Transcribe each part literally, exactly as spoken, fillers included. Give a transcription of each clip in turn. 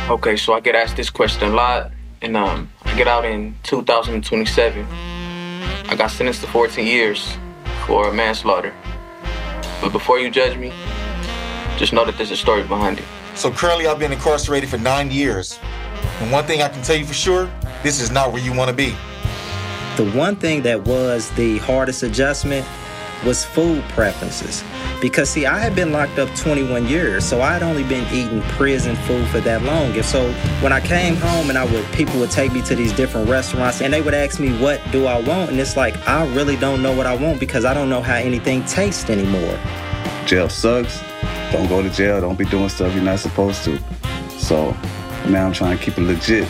Okay, so I get asked this question a lot, and um, I get out in two thousand twenty-seven. I got sentenced to fourteen years for manslaughter. But before you judge me, just know that there's a story behind it. So currently I've been incarcerated for nine years. And one thing I can tell you for sure, this is not where you want to be. The one thing that was the hardest adjustment was food preferences. Because, see, I had been locked up twenty-one years, so I had only been eating prison food for that long. And so when I came home and I would, people would take me to these different restaurants and they would ask me, what do I want? And it's like, I really don't know what I want because I don't know how anything tastes anymore. Jail sucks. Don't go to jail. Don't be doing stuff you're not supposed to. So now I'm trying to keep it legit.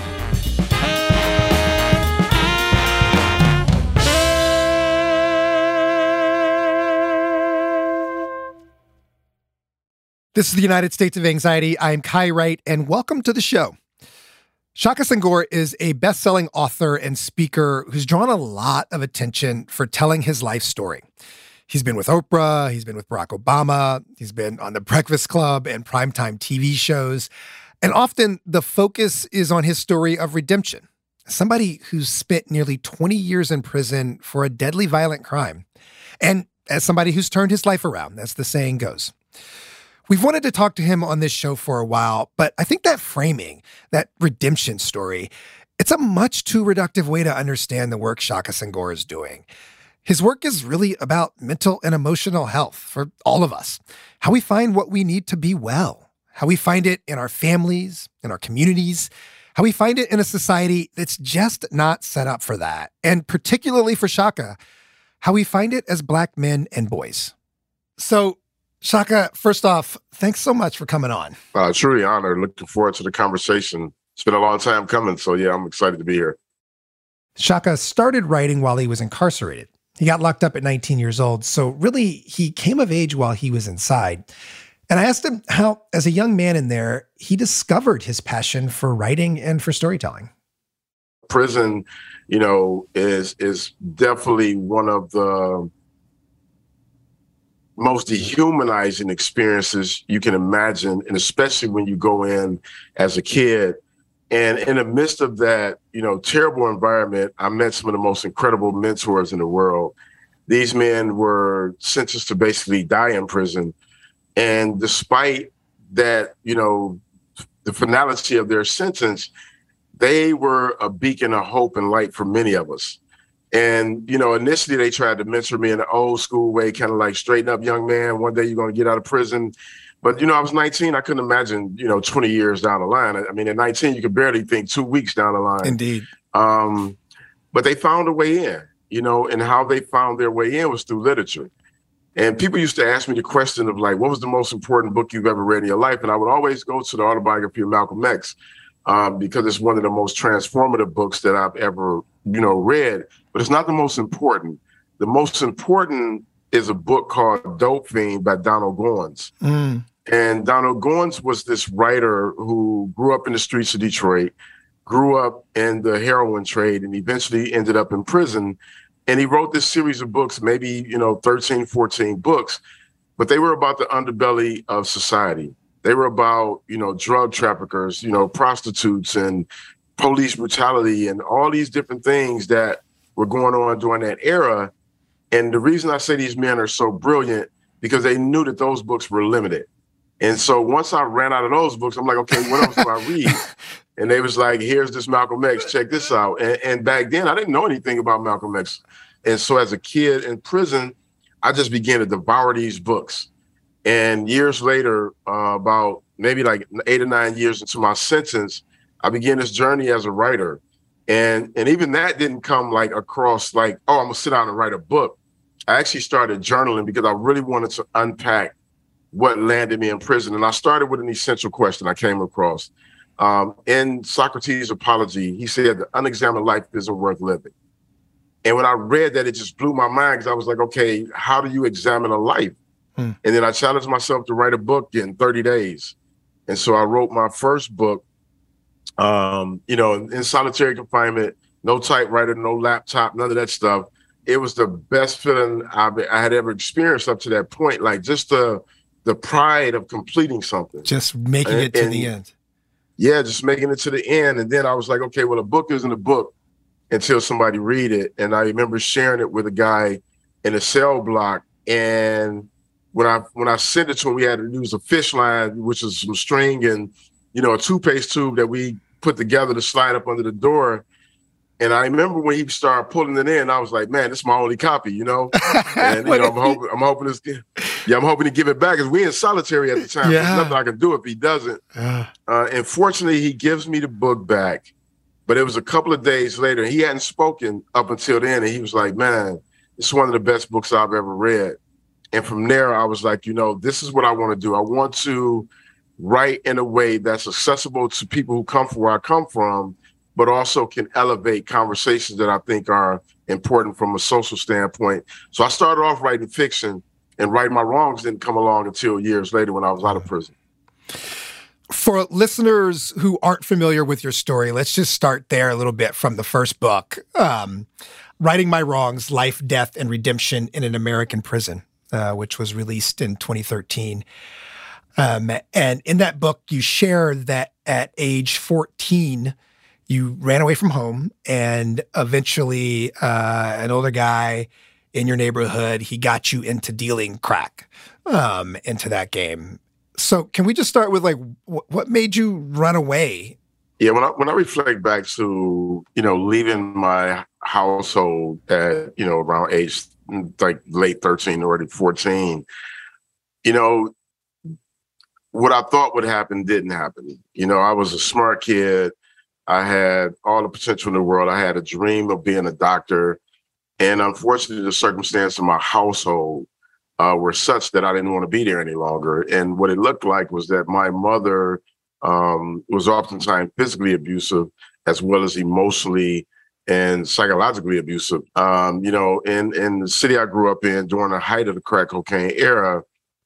This is the United States of Anxiety. I'm Kai Wright, and welcome to the show. Shaka Senghor is a best-selling author and speaker who's drawn a lot of attention for telling his life story. He's been with Oprah, he's been with Barack Obama, he's been on The Breakfast Club and primetime T V shows, and often the focus is on his story of redemption. Somebody who's spent nearly twenty years in prison for a deadly violent crime, and as somebody who's turned his life around, as the saying goes. We've wanted to talk to him on this show for a while, but I think that framing, that redemption story, it's a much too reductive way to understand the work Shaka Senghor is doing. His work is really about mental and emotional health for all of us, how we find what we need to be well, how we find it in our families, in our communities, how we find it in a society that's just not set up for that, and particularly for Shaka, how we find it as Black men and boys. So, Shaka, first off, thanks so much for coming on. Uh, truly honored. Looking forward to the conversation. It's been a long time coming, so yeah, I'm excited to be here. Shaka started writing while he was incarcerated. He got locked up at nineteen years old, so really he came of age while he was inside. And I asked him how, as a young man in there, he discovered his passion for writing and for storytelling. Prison, you know, is is definitely one of the most dehumanizing experiences you can imagine, and especially when you go in as a kid. And in the midst of that, you know, terrible environment, I met some of the most incredible mentors in the world. These men were sentenced to basically die in prison. And despite that, you know, the finality of their sentence, they were a beacon of hope and light for many of us. And, you know, initially they tried to mentor me in an old school way, kind of like straighten up, young man. One day you're going to get out of prison. But, you know, I was nineteen. I couldn't imagine, you know, twenty years down the line. I mean, at nineteen, you could barely think two weeks down the line. Indeed. Um, but they found a way in, you know, and how they found their way in was through literature. And people used to ask me the question of, like, what was the most important book you've ever read in your life? And I would always go to the autobiography of Malcolm X um, because it's one of the most transformative books that I've ever, you know, read. But it's not the most important. The most important is a book called Dope Fiend by Donald Goines. Mm. And Donald Goines was this writer who grew up in the streets of Detroit, grew up in the heroin trade, and eventually ended up in prison. And he wrote this series of books, maybe, you know, thirteen, fourteen books, but they were about the underbelly of society. They were about, you know, drug traffickers, you know, prostitutes and police brutality and all these different things that were going on during that era. And the reason I say these men are so brilliant, because they knew that those books were limited. And so once I ran out of those books, I'm like, okay, what else do I read? And they was like, here's this Malcolm X, check this out. And, and back then, I didn't know anything about Malcolm X. And so as a kid in prison, I just began to devour these books. And years later, uh, about maybe like eight or nine years into my sentence, I began this journey as a writer. And and even that didn't come like across like, oh, I'm gonna sit down and write a book. I actually started journaling because I really wanted to unpack what landed me in prison. And I started with an essential question I came across. Um, in Socrates' Apology, he said, the unexamined life isn't worth living. And when I read that, it just blew my mind because I was like, okay, how do you examine a life? Hmm. And then I challenged myself to write a book in thirty days. And so I wrote my first book, um, you know, in solitary confinement, no typewriter, no laptop, none of that stuff. It was the best feeling I've, I had ever experienced up to that point. Like just the the pride of completing something. Just making and, it to and, the end. yeah, just making it to the end. And then I was like, okay, well, a book isn't a book until somebody read it. And I remember sharing it with a guy in a cell block. And when I when I sent it to him, we had to use a fish line, which is some string and, you know, a toothpaste tube that we put together to slide up under the door. And I remember when he started pulling it in, I was like, man, this is my only copy, you know? And, you know, I'm hoping, I'm hoping this, yeah, I'm hoping to give it back because we in solitary at the time. Yeah. There's nothing I can do if he doesn't. Uh. Uh, and fortunately, he gives me the book back. But it was a couple of days later. He hadn't spoken up until then. And he was like, man, it's one of the best books I've ever read. And from there, I was like, you know, this is what I want to do. I want to write in a way that's accessible to people who come from where I come from, but also can elevate conversations that I think are important from a social standpoint. So I started off writing fiction, and Right My Wrongs didn't come along until years later when I was out of prison. For listeners who aren't familiar with your story, let's just start there a little bit from the first book, um, Righting My Wrongs, Life, Death, and Redemption in an American Prison, uh, which was released in twenty thirteen. Um, and in that book, you share that at age fourteen, you ran away from home, and eventually uh, an older guy in your neighborhood, he got you into dealing crack um, into that game. So can we just start with, like, wh- what made you run away? Yeah, when I when I reflect back to, you know, leaving my household at, you know, around age, like late thirteen, already fourteen, you know, what I thought would happen didn't happen. You know, I was a smart kid. I had all the potential in the world. I had a dream of being a doctor. And unfortunately, the circumstances of my household uh, were such that I didn't want to be there any longer. And what it looked like was that my mother um, was oftentimes physically abusive, as well as emotionally and psychologically abusive. Um, you know, in, in the city I grew up in during the height of the crack cocaine era,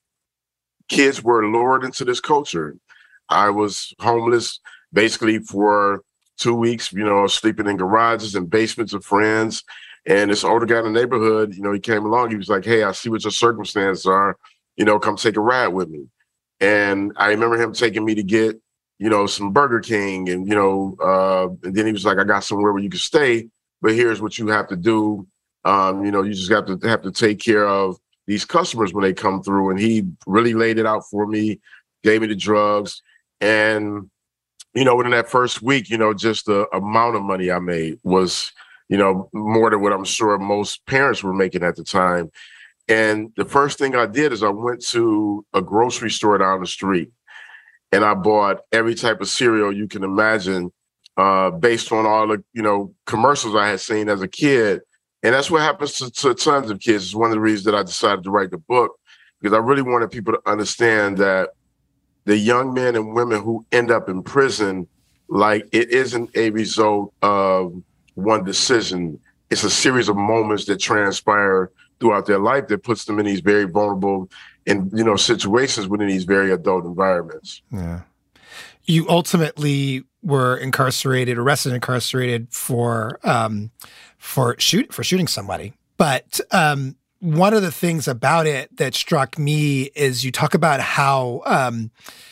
kids were lured into this culture. I was homeless basically for two weeks, you know, sleeping in garages and basements of friends. And this older guy in the neighborhood, you know, he came along. He was like, hey, I see what your circumstances are. You know, come take a ride with me. And I remember him taking me to get, you know, some Burger King. And, you know, uh, and then he was like, I got somewhere where you can stay, but here's what you have to do. Um, you know, you just have to have to take care of these customers when they come through. And he really laid it out for me, gave me the drugs. And, you know, within that first week, you know, just the amount of money I made was, you know, more than what I'm sure most parents were making at the time. And the first thing I did is I went to a grocery store down the street and I bought every type of cereal you can imagine uh, based on all the, you know, commercials I had seen as a kid. And that's what happens to, to tons of kids. It's one of the reasons that I decided to write the book, because I really wanted people to understand that the young men and women who end up in prison, like, it isn't a result of one decision. It's a series of moments that transpire throughout their life that puts them in these very vulnerable and, you know, situations within these very adult environments. Yeah. You ultimately were incarcerated, arrested, incarcerated for um, for shoot for shooting somebody. But um, one of the things about it that struck me is you talk about how um,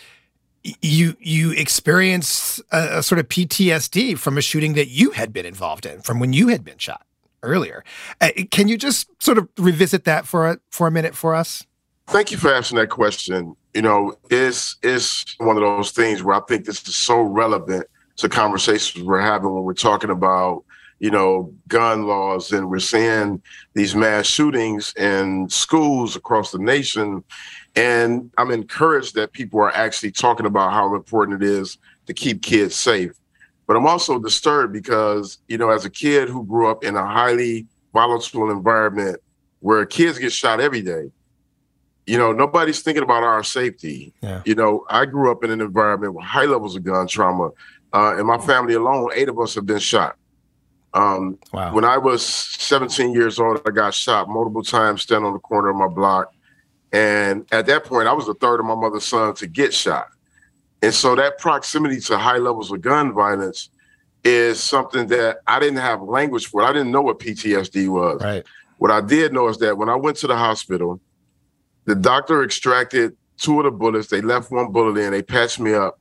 you you experienced a, a sort of P T S D from a shooting that you had been involved in, from when you had been shot earlier. Uh, can you just sort of revisit that for a, for a minute for us? Thank you for asking that question. You know, it's, it's one of those things where I think this is so relevant to conversations we're having when we're talking about, you know, gun laws, and we're seeing these mass shootings in schools across the nation. And I'm encouraged that people are actually talking about how important it is to keep kids safe. But I'm also disturbed because, you know, as a kid who grew up in a highly volatile environment where kids get shot every day, you know, nobody's thinking about our safety. Yeah. You know, I grew up in an environment with high levels of gun trauma. Uh, in my family alone, eight of us have been shot. Um, wow. When I was seventeen years old, I got shot multiple times standing on the corner of my block. And at that point, I was the third of my mother's son to get shot. And so that proximity to high levels of gun violence is something that I didn't have language for. I didn't know what P T S D was. Right. What I did know is that when I went to the hospital, the doctor extracted two of the bullets. They left one bullet in. They patched me up.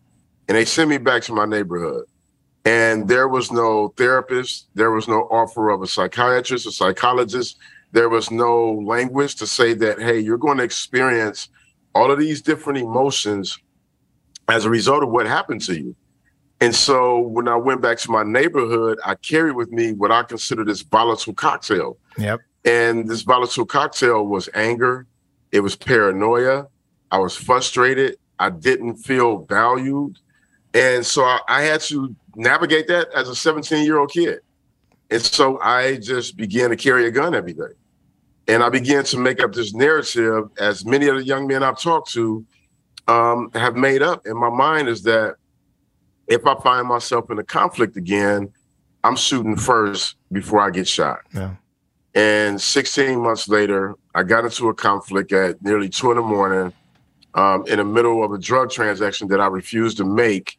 and they sent me back to my neighborhood. And there was no therapist. There was no offer of a psychiatrist, a psychologist. There was no language to say that, hey, you're going to experience all of these different emotions as a result of what happened to you. And so when I went back to my neighborhood, I carried with me what I consider this volatile cocktail. Yep. And this volatile cocktail was anger. It was paranoia. I was frustrated. I didn't feel valued. And so I, I had to navigate that as a seventeen-year-old kid. And so I just began to carry a gun every day. And I began to make up this narrative, as many of the young men I've talked to um, have made up in my mind, is that if I find myself in a conflict again, I'm shooting first before I get shot. Yeah. And sixteen months later, I got into a conflict at nearly two in the morning um, in the middle of a drug transaction that I refused to make.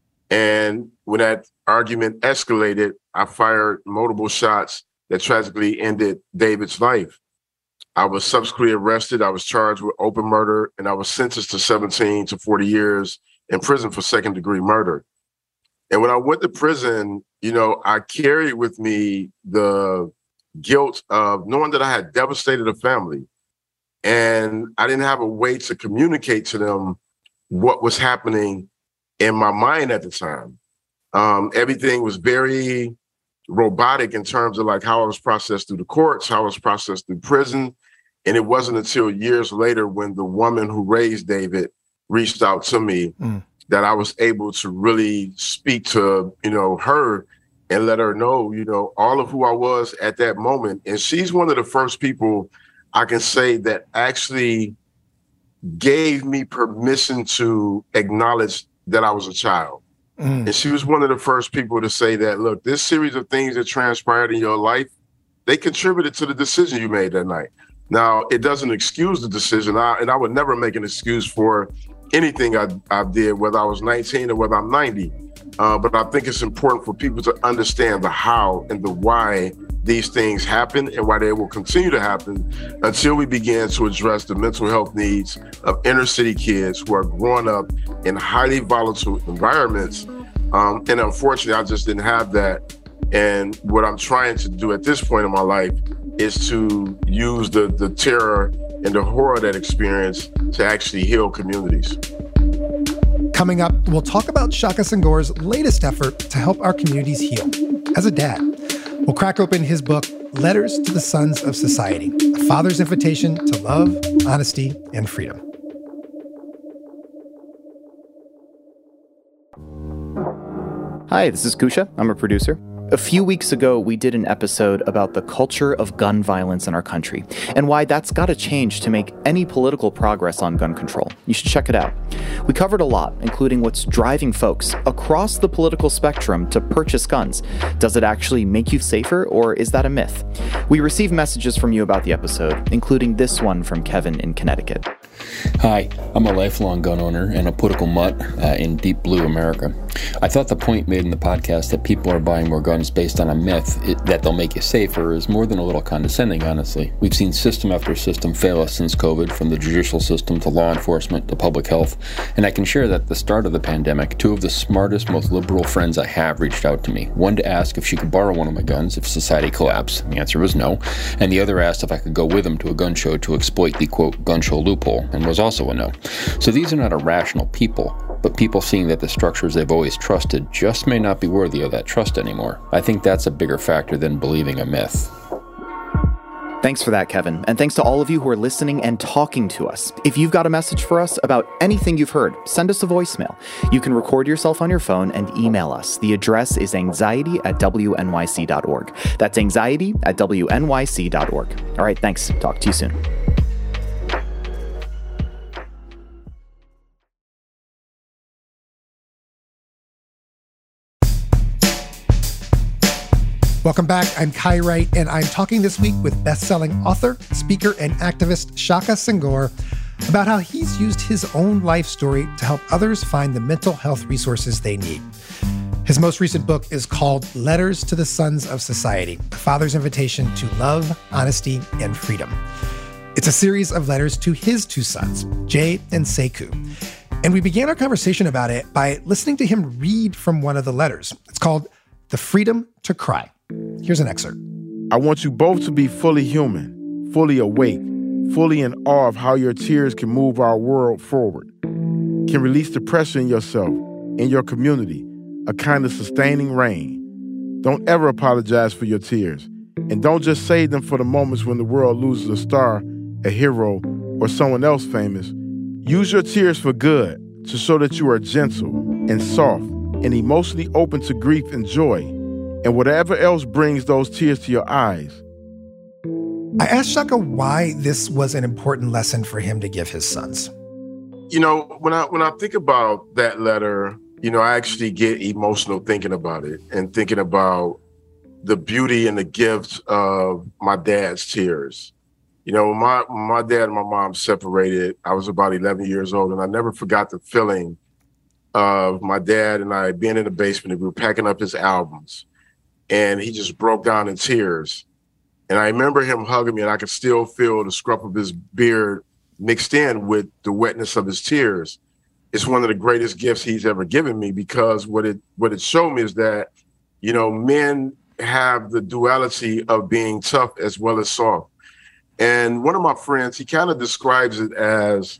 And when that argument escalated, I fired multiple shots that tragically ended David's life. I was subsequently arrested. I was charged with open murder, and I was sentenced to seventeen to forty years in prison for second degree murder. And when I went to prison, you know, I carried with me the guilt of knowing that I had devastated a family, and I didn't have a way to communicate to them what was happening in my mind at the time. Um, everything was very robotic in terms of like how I was processed through the courts, how I was processed through prison. And it wasn't until years later when the woman who raised David reached out to me mm. that I was able to really speak to, you know, her and let her know, you know, all of who I was at that moment. And she's one of the first people I can say that actually gave me permission to acknowledge that I was a child. Mm. And she was one of the first people to say that, look, this series of things that transpired in your life, they contributed to the decision you made that night. Now, it doesn't excuse the decision, I, and I would never make an excuse for anything I, I did, whether I was nineteen or whether I'm ninety. Uh, but I think it's important for people to understand the how and the why these things happen and why they will continue to happen until we begin to address the mental health needs of inner city kids who are growing up in highly volatile environments. Um, and unfortunately, I just didn't have that. And what I'm trying to do at this point in my life is to use the, the terror and the horror of that experience to actually heal communities. Coming up, we'll talk about Shaka Senghor's latest effort to help our communities heal. As a dad, we'll crack open his book, Letters to the Sons of Society, a father's invitation to love, honesty, and freedom. Hi, this is Kusha. I'm a producer. A few weeks ago, we did an episode about the culture of gun violence in our country and why that's got to change to make any political progress on gun control. You should check it out. We covered a lot, including what's driving folks across the political spectrum to purchase guns. Does it actually make you safer, or is that a myth? We received messages from you about the episode, including this one from Kevin in Connecticut. Hi, I'm a lifelong gun owner and a political mutt uh, in deep blue America. I thought the point made in the podcast that people are buying more guns based on a myth it, that they'll make you safer is more than a little condescending, honestly. We've seen system after system fail us since COVID, from the judicial system to law enforcement to public health. And I can share that at the start of the pandemic, two of the smartest, most liberal friends I have reached out to me. One to ask if she could borrow one of my guns if society collapsed. The answer was no. And the other asked if I could go with them to a gun show to exploit the, quote, gun show loophole, and was also a no. So these are not irrational people, but people seeing that the structures they've always trusted just may not be worthy of that trust anymore. I think that's a bigger factor than believing a myth. Thanks for that, Kevin. And thanks to all of you who are listening and talking to us. If you've got a message for us about anything you've heard, send us a voicemail. You can record yourself on your phone and email us. The address is anxiety at W N Y C dot org. That's anxiety at W N Y C dot org. All right, thanks. Talk to you soon. Welcome back. I'm Kai Wright, and I'm talking this week with best-selling author, speaker, and activist Shaka Senghor about how he's used his own life story to help others find the mental health resources they need. His most recent book is called Letters to the Sons of Society, a father's invitation to love, honesty, and freedom. It's a series of letters to his two sons, Jay and Sekou. And we began our conversation about it by listening to him read from one of the letters. It's called The Freedom to Cry. Here's an excerpt. I want you both to be fully human, fully awake, fully in awe of how your tears can move our world forward, can release the pressure in yourself, in your community, a kind of sustaining rain. Don't ever apologize for your tears. And don't just save them for the moments when the world loses a star, a hero, or someone else famous. Use your tears for good, to show that you are gentle and soft and emotionally open to grief and joy, and whatever else brings those tears to your eyes. I asked Shaka why this was an important lesson for him to give his sons. You know, when I when I think about that letter, you know, I actually get emotional thinking about it and thinking about the beauty and the gift of my dad's tears. You know, when my, when my dad and my mom separated, I was about eleven years old, and I never forgot the feeling of my dad and I being in the basement, and we were packing up his albums, and he just broke down in tears. And I remember him hugging me, and I could still feel the scruff of his beard mixed in with the wetness of his tears. It's one of the greatest gifts he's ever given me, because what it what it showed me is that, you know, men have the duality of being tough as well as soft. And one of my friends, he kind of describes it as,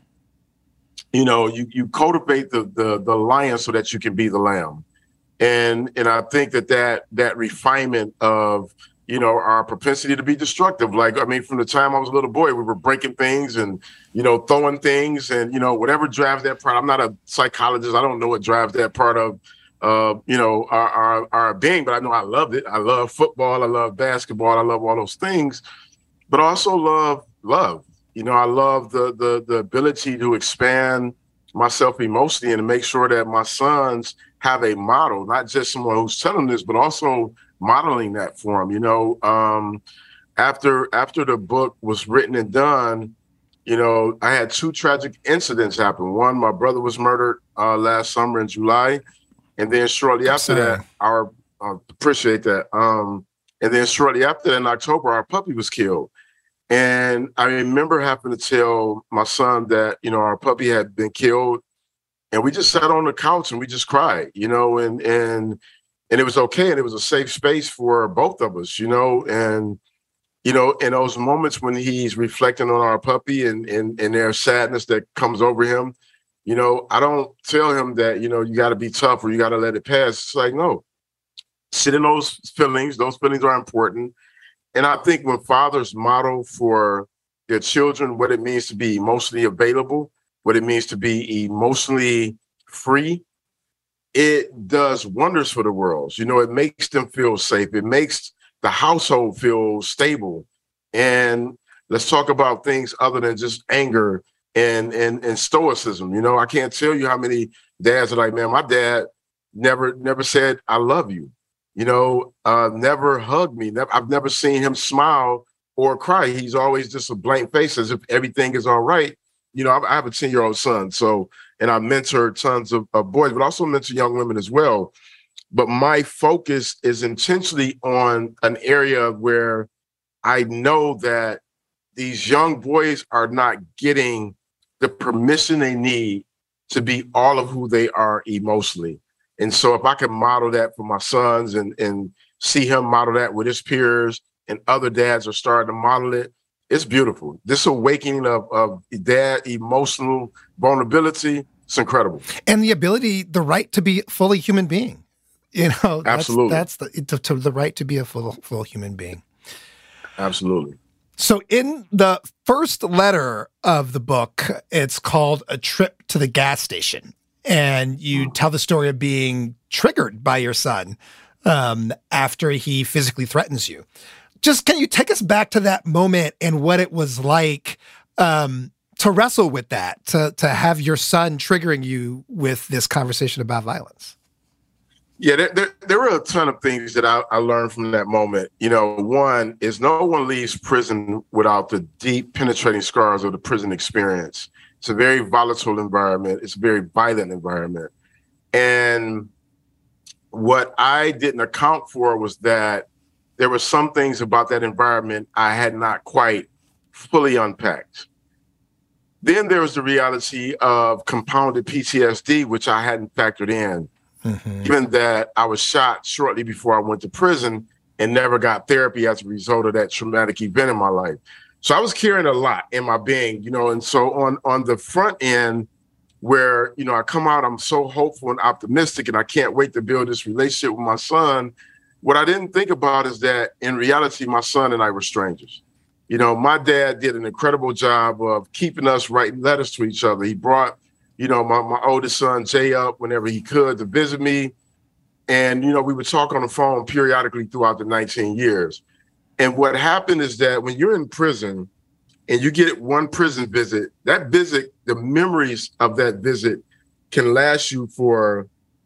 you know, you you cultivate the the the lion so that you can be the lamb. And and I think that that that refinement of, you know, our propensity to be destructive. Like, I mean, from the time I was a little boy, we were breaking things and, you know, throwing things and, you know, whatever drives that part. I'm not a psychologist. I don't know what drives that part of, uh, you know, our, our, our being, but I know I loved it. I love football. I love basketball. I love all those things, but I also love love. You know, I love the, the, the ability to expand myself emotionally and to make sure that my sons have a model, not just someone who's telling this, but also modeling that for them. You know, um, after after the book was written and done, you know, I had two tragic incidents happen. One, my brother was murdered uh, last summer in July, and then shortly after that, our uh, appreciate that. Um, and then shortly after that, in October, our puppy was killed. And I remember having to tell my son that, you know, our puppy had been killed, and we just sat on the couch and we just cried, you know, and and. And it was okay, and it was a safe space for both of us, you know. And, you know, in those moments when he's reflecting on our puppy and, and, and there's sadness that comes over him, you know, I don't tell him that, you know, you got to be tough or you got to let it pass. It's like, no, sit in those feelings. Those feelings are important. And I think when fathers model for their children what it means to be emotionally available, what it means to be emotionally free, it does wonders for the world. You know, it makes them feel safe. It makes the household feel stable. And let's talk about things other than just anger and, and, and stoicism. You know, I can't tell you how many dads are like, man, my dad never, never said, I love you. You know, uh, never hugged me. Never, I've never seen him smile or cry. He's always just a blank face as if everything is all right. You know, I have a ten-year-old son, so, and I mentor tons of, of boys, but also mentor young women as well. But my focus is intentionally on an area where I know that these young boys are not getting the permission they need to be all of who they are emotionally. And so if I can model that for my sons and, and see him model that with his peers and other dads are starting to model it, it's beautiful. This awakening of, of dad emotional vulnerability, it's incredible. And the ability, the right to be fully human being. You know, that's, absolutely. That's the to, to the right to be a full full human being. Absolutely. So in the first letter of the book, it's called A Trip to the Gas Station. And you tell the story of being triggered by your son um, after he physically threatens you. Just can you take us back to that moment and what it was like um, to wrestle with that, to to have your son triggering you with this conversation about violence? Yeah, there, there, there were a ton of things that I, I learned from that moment. You know, one is no one leaves prison without the deep penetrating scars of the prison experience. It's a very volatile environment. It's a very violent environment. And what I didn't account for was that there were some things about that environment I had not quite fully unpacked. Then there was the reality of compounded P T S D, which I hadn't factored in, mm-hmm. given that I was shot shortly before I went to prison and never got therapy as a result of that traumatic event in my life. So I was carrying a lot in my being, you know, and so on, on the front end where, you know, I come out, I'm so hopeful and optimistic and I can't wait to build this relationship with my son. What I didn't think about is that in reality, my son and I were strangers. You know, my dad did an incredible job of keeping us writing letters to each other. He brought, you know, my, my oldest son, Jay, up whenever he could to visit me. And, you know, we would talk on the phone periodically throughout the nineteen years. And what happened is that when you're in prison and you get one prison visit, that visit, the memories of that visit can last you for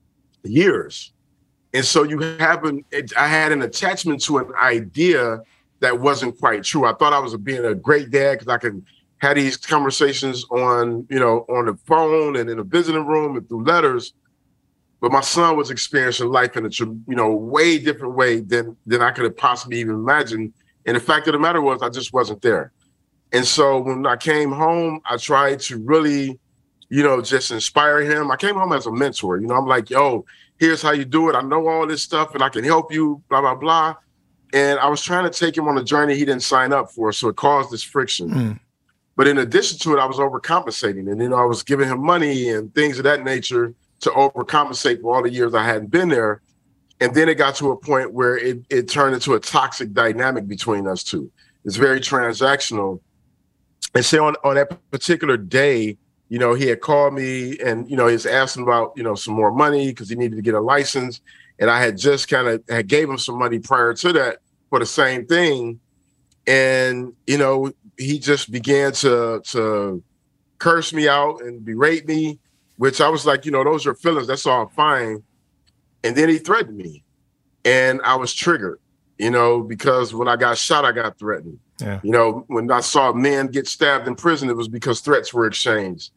years. And so you have an, I had an attachment to an idea that wasn't quite true. I thought I was being a great dad because I could have these conversations on, you know, on the phone and in a visiting room and through letters. But my son was experiencing life in a, you know, way different way than, than I could have possibly even imagined. And the fact of the matter was I just wasn't there. And so when I came home, I tried to really, you know, just inspire him. I came home as a mentor. You know, I'm like, yo, here's how you do it. I know all this stuff and I can help you, blah, blah, blah. And I was trying to take him on a journey he didn't sign up for. So it caused this friction. Mm. But in addition to it, I was overcompensating. And, you know, I was giving him money and things of that nature to overcompensate for all the years I hadn't been there. And then it got to a point where it, it turned into a toxic dynamic between us two. It's very transactional. And so on, on that particular day, you know, he had called me and, you know, he was asking about, you know, some more money because he needed to get a license. And I had just kind of had gave him some money prior to that for the same thing. And, you know, he just began to, to curse me out and berate me, which I was like, you know, those are feelings. That's all fine. And then he threatened me and I was triggered, you know, because when I got shot, I got threatened. Yeah. You know, when I saw men get stabbed in prison, it was because threats were exchanged.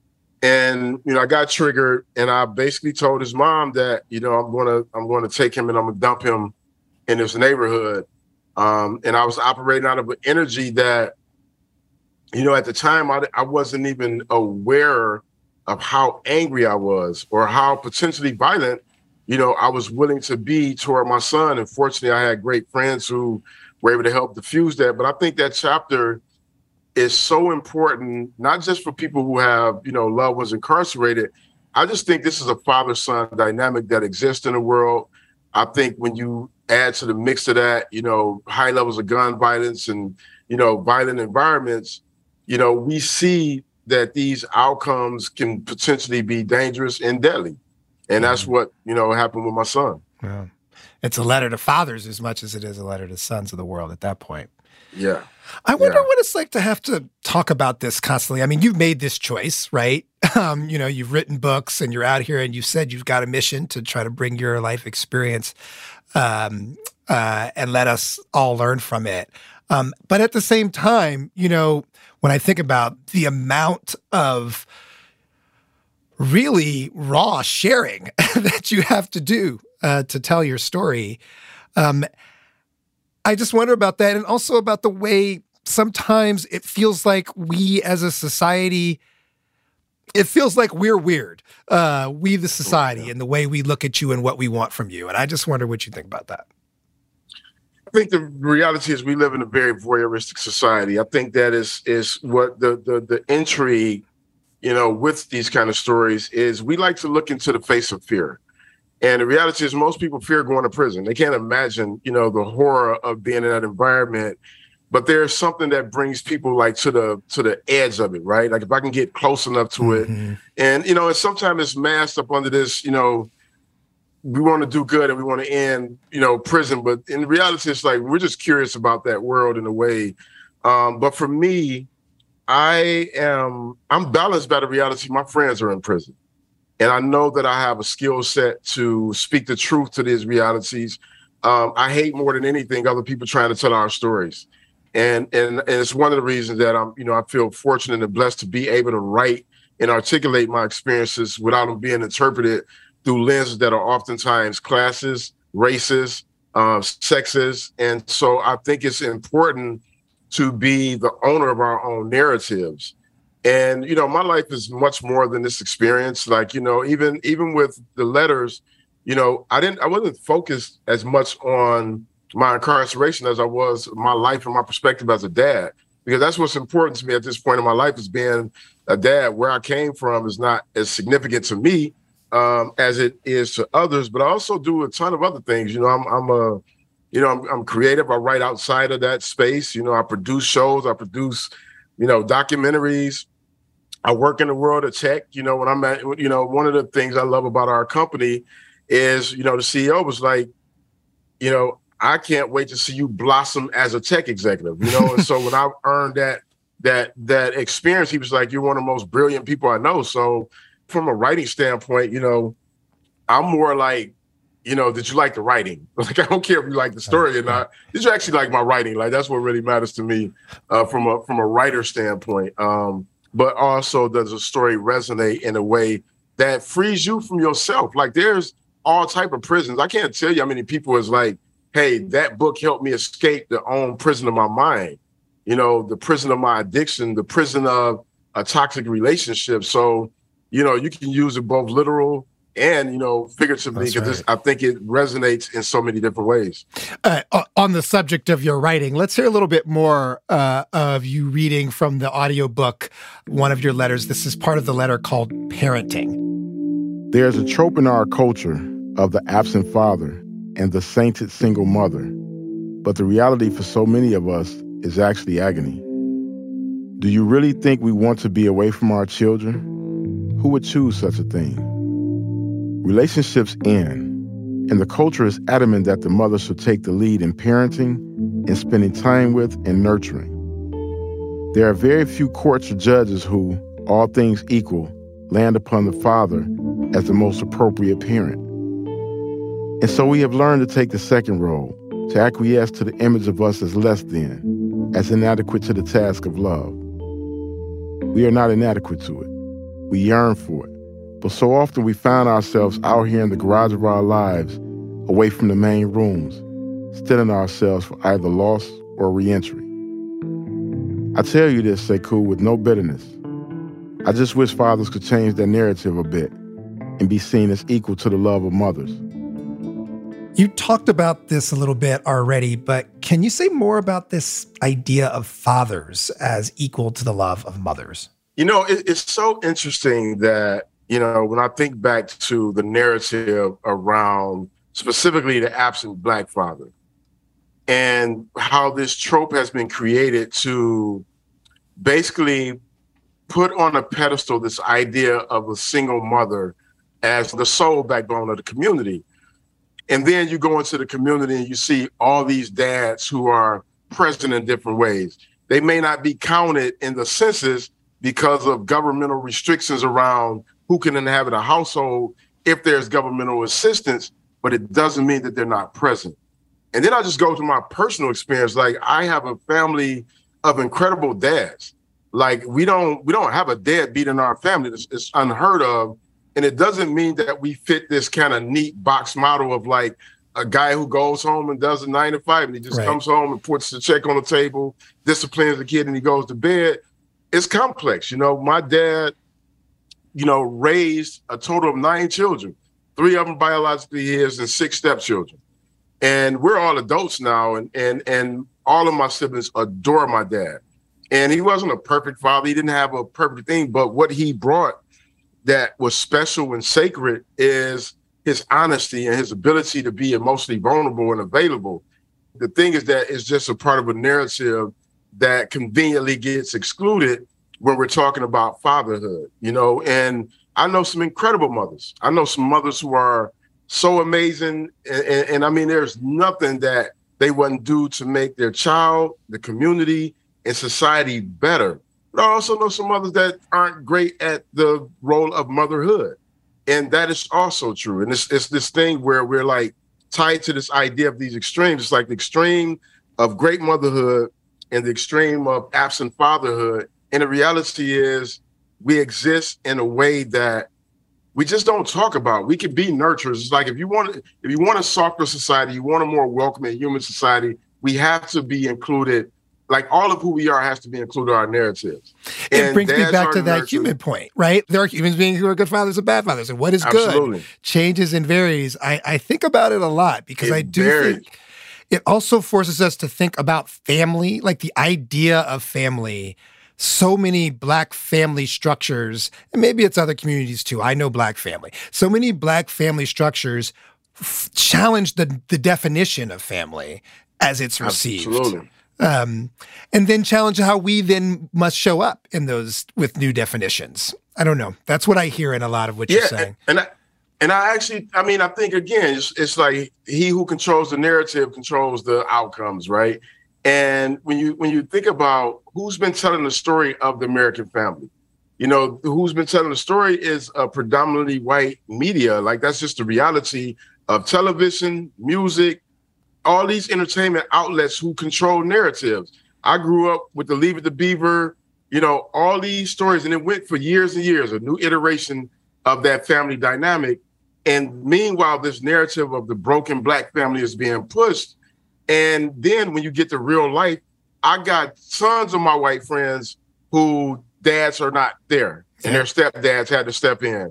And, you know, I got triggered and I basically told his mom that, you know, I'm going to I'm going to take him and I'm going to dump him in this neighborhood. Um, and I was operating out of an energy that, you know, at the time, I, I wasn't even aware of how angry I was or how potentially violent, you know, I was willing to be toward my son. And fortunately, I had great friends who were able to help diffuse that. But I think that chapter is so important, not just for people who have, you know, loved ones incarcerated. I just think this is a father-son dynamic that exists in the world. I think when you add to the mix of that, you know, high levels of gun violence and, you know, violent environments, you know, we see that these outcomes can potentially be dangerous and deadly. And that's what, you know, happened with my son. Yeah. It's a letter to fathers as much as it is a letter to sons of the world at that point. Yeah. I wonder yeah. what it's like to have to talk about this constantly. I mean, you've made this choice, right? Um, you know, you've written books and you're out here and you said you've got a mission to try to bring your life experience um, uh, and let us all learn from it. Um, but at the same time, you know, when I think about the amount of really raw sharing that you have to do uh, to tell your story, um, I just wonder about that, and also about the way sometimes it feels like we as a society, it feels like we're weird. Uh, we, the society, and the way we look at you and what we want from you. And I just wonder what you think about that. I think the reality is we live in a very voyeuristic society. I think that is is what the the, the intrigue, you know, with these kind of stories is we like to look into the face of fear. And the reality is most people fear going to prison. They can't imagine, you know, the horror of being in that environment. But there's something that brings people like to the to the edge of it, right? Like if I can get close enough to mm-hmm. it. And, you know, and sometimes it's masked up under this, you know, we want to do good and we want to end, you know, prison. But in reality, it's like we're just curious about that world in a way. Um, but for me, I am I'm balanced by the reality. My friends are in prison. And I know that I have a skill set to speak the truth to these realities. Um, I hate more than anything other people trying to tell our stories. And, and and it's one of the reasons that I'm, you know, I feel fortunate and blessed to be able to write and articulate my experiences without them being interpreted through lenses that are oftentimes classes, races, uh, sexes. And so I think it's important to be the owner of our own narratives. And, you know, my life is much more than this experience. Like, you know, even even with the letters, you know, I didn't I wasn't focused as much on my incarceration as I was my life and my perspective as a dad, because that's what's important to me at this point in my life, is being a dad. Where I came from is not as significant to me um, as it is to others, but I also do a ton of other things. You know, I'm, I'm a, you know, I'm, I'm creative. I write outside of that space. You know, I produce shows, I produce, you know, documentaries. I work in the world of tech. You know, when I'm at, you know, one of the things I love about our company is, you know, the C E O was like, you know, I can't wait to see you blossom as a tech executive, you know? And so when I earned that, that, that experience, he was like, you're one of the most brilliant people I know. So from a writing standpoint, you know, I'm more like, you know, did you like the writing? Like, I don't care if you like the story or not. Did you actually like my writing? Like, that's what really matters to me uh, from a, from a writer standpoint. Um, but also does the story resonate in a way that frees you from yourself? Like, there's all type of prisons. I can't tell you how many people is like, hey, that book helped me escape the own prison of my mind, you know, the prison of my addiction, the prison of a toxic relationship. So, you know, you can use it both literal and, you know, figuratively, because right. I think it resonates in so many different ways. Uh, on the subject of your writing, let's hear a little bit more uh, of you reading from the audiobook, one of your letters. This is part of the letter called Parenting. There's a trope in our culture of the absent father and the sainted single mother, but the reality for so many of us is actually agony. Do you really think we want to be away from our children? Who would choose such a thing? Relationships end, and the culture is adamant that the mother should take the lead in parenting and spending time with and nurturing. There are very few courts or judges who, all things equal, land upon the father as the most appropriate parent. And so we have learned to take the second role, to acquiesce to the image of us as less than, as inadequate to the task of love. We are not inadequate to it. We yearn for it. But so often we find ourselves out here in the garage of our lives, away from the main rooms, steeling ourselves for either loss or reentry. I tell you this, Sekou, with no bitterness. I just wish fathers could change their narrative a bit and be seen as equal to the love of mothers. You talked about this a little bit already, but can you say more about this idea of fathers as equal to the love of mothers? You know, it, it's so interesting that, you know, when I think back to the narrative around specifically the absent Black father and how this trope has been created to basically put on a pedestal this idea of a single mother as the sole backbone of the community. And then you go into the community and you see all these dads who are present in different ways. They may not be counted in the census because of governmental restrictions around who can inhabit a household if there's governmental assistance, but it doesn't mean that they're not present. And then I just go to my personal experience. Like, I have a family of incredible dads. Like, we don't we don't have a deadbeat in our family. It's, it's unheard of. And it doesn't mean that we fit this kind of neat box model of like a guy who goes home and does a nine to five and he just right. comes home and puts the check on the table, disciplines the kid, and he goes to bed. It's complex. You know, my dad, you know, raised a total of nine children, three of them biologically his and six stepchildren. And we're all adults now. And, and, and all of my siblings adore my dad. And he wasn't a perfect father. He didn't have a perfect thing, but what he brought that was special and sacred is his honesty and his ability to be emotionally vulnerable and available. The thing is that it's just a part of a narrative that conveniently gets excluded when we're talking about fatherhood, you know, and I know some incredible mothers. I know some mothers who are so amazing. And, and, and I mean, there's nothing that they wouldn't do to make their child, the community, and society better. But I also know some mothers that aren't great at the role of motherhood. And that is also true. And it's, it's this thing where we're like tied to this idea of these extremes. It's like the extreme of great motherhood and the extreme of absent fatherhood. And the reality is we exist in a way that we just don't talk about. We can be nurturers. It's like if you want, if you want a softer society, you want a more welcoming human society, we have to be included like all of who we are has to be included in our narratives. It And brings me dads back are to that nurtured. human point, right? There are humans being who are good fathers and bad fathers. And what is Absolutely. good changes and varies. I, I think about it a lot because It I do varies. think it also forces us to think about family, like the idea of family. So many Black family structures, and maybe it's other communities too. I know Black family. So many Black family structures f- challenge the, the definition of family as it's received. Absolutely. Um, and then challenge how we then must show up in those with new definitions. I don't know. That's what I hear in a lot of what Yeah, you're saying. and I, and I actually, I mean, I think again, it's, it's like he who controls the narrative controls the outcomes, right? And when you when you think about who's been telling the story of the American family, you know, who's been telling the story is a predominantly white media. Like that's just the reality of television, music, all these entertainment outlets who control narratives. I grew up with the Leave It to Beaver, you know, all these stories, and it went for years and years, a new iteration of that family dynamic. And meanwhile, this narrative of the broken Black family is being pushed. And then when you get to real life, I got sons of my white friends who dads are not there and their stepdads had to step in.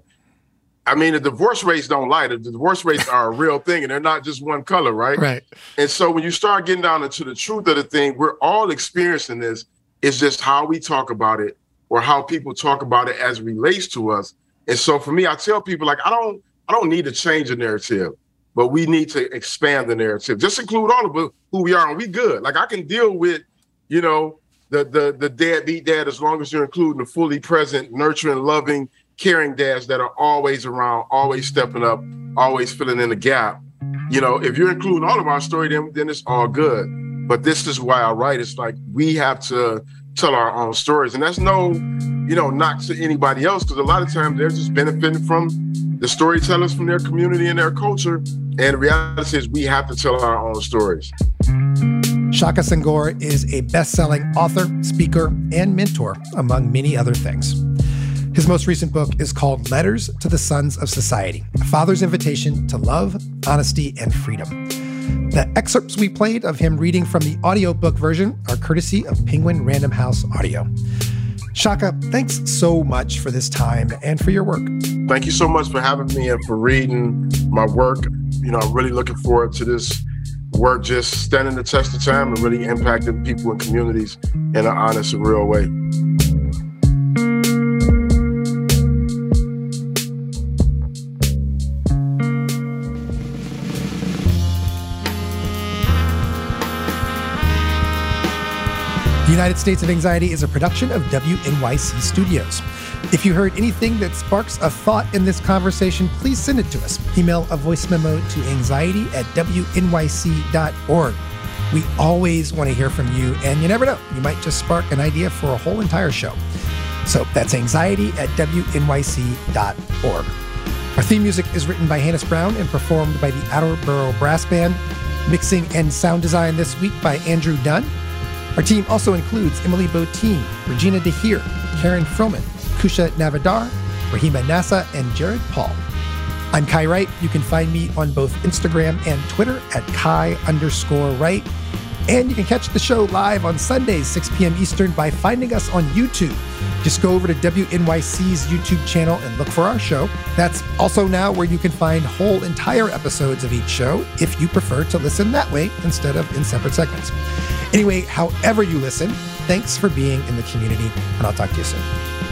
I mean, the divorce rates don't lie. The divorce rates are a real thing and they're not just one color, right? Right. And so when you start getting down into the truth of the thing, we're all experiencing this. It's just how we talk about it or how people talk about it as it relates to us. And so for me, I tell people like, I don't, I don't need to change the narrative, but we need to expand the narrative. Just include all of who we are and we good. Like I can deal with, you know, the the the deadbeat dad as long as you're including the fully present, nurturing, loving, caring dads that are always around, always stepping up, always filling in the gap. You know, if you're including all of our story, then, then it's all good. But this is why I write. It's like we have to tell our own stories. And that's no, you know, knock to anybody else, because a lot of times they're just benefiting from the storytellers from their community and their culture. And the reality is we have to tell our own stories. Shaka Senghor is a best-selling author, speaker, and mentor, among many other things. His most recent book is called Letters to the Sons of Society, A Father's Invitation to Love, Honesty, and Freedom. The excerpts we played of him reading from the audiobook version are courtesy of Penguin Random House Audio. Shaka, thanks so much for this time and for your work. Thank you so much for having me and for reading my work. You know, I'm really looking forward to this work just standing the test of time and really impacting people and communities in an honest and real way. The United States of Anxiety is a production of W N Y C Studios. If you heard anything that sparks a thought in this conversation, please send it to us. Email a voice memo to anxiety at W N Y C dot org. We always want to hear from you, and you never know, you might just spark an idea for a whole entire show. So that's anxiety at W N Y C dot org. Our theme music is written by Hannes Brown and performed by the Attleboro Brass Band. Mixing and sound design this week by Andrew Dunn. Our team also includes Emily Botine, Regina DeHeer, Karen Froman, Kusha Navadar, Rahima Nassa, and Jared Paul. I'm Kai Wright. You can find me on both Instagram and Twitter at Kai underscore Wright. And you can catch the show live on Sundays, six p.m. Eastern, by finding us on YouTube. Just go over to W N Y C's YouTube channel and look for our show. That's also now where you can find whole entire episodes of each show if you prefer to listen that way instead of in separate segments. Anyway, however you listen, thanks for being in the community, and I'll talk to you soon.